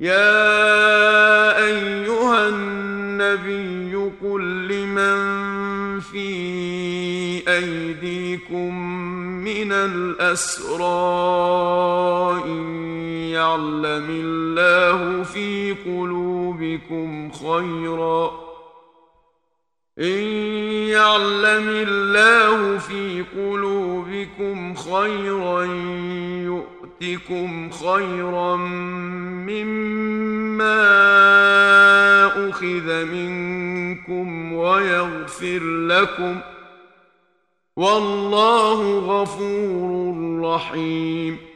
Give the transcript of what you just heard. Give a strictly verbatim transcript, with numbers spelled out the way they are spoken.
يا أيها النبي قل لمن في أيديكم من الأسرى إن يعلم الله في قلوبكم خيرا إن يعلم الله في قلوبكم خيرا يؤتكم خيرا مما أخذ منكم ويغفر لكم والله غفور رحيم.